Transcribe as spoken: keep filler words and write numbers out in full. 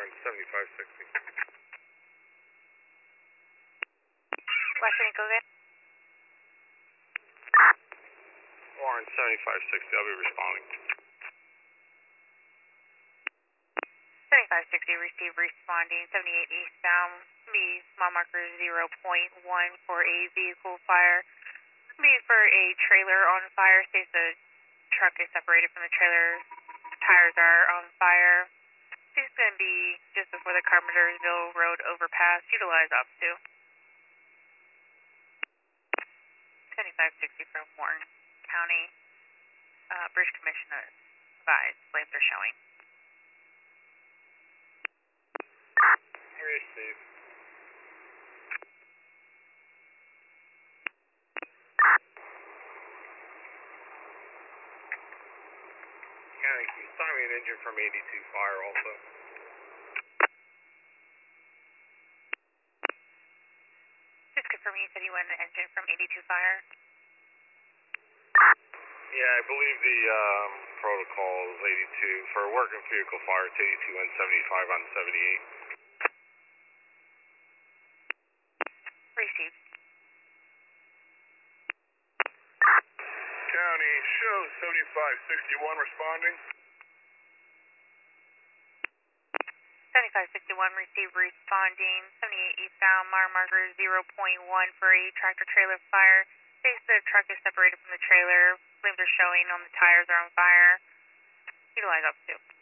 Orange seventy-five sixty. Western Eagle again. Orange seventy-five sixty, I'll be responding. seventy-five sixty, receive responding, seventy-eight eastbound, me, mile marker zero point one for a vehicle fire. Me for a trailer on fire, states the truck is separated from the trailer, tires are on fire. This is going to be just before the Carpentersville Road overpass, utilize up to. seventy-five sixty from Morton County, uh, Bridge Commission advised, flames are showing. Receive. County, can you sign me an engine from eighty-two fire also? Just confirming you said you went an engine from eighty-two fire? Yeah, I believe the um, protocol is eighty-two. For working vehicle fire, it's eighty-two and seventy-five on seventy-eight. Received. County, show seventy-five sixty-one responding. seventy-five sixty-one, receive responding, seventy-eight eastbound, mile marker zero point one for a tractor trailer fire. States the truck is separated from the trailer, flames are showing on the tires are on fire. Utilize up to.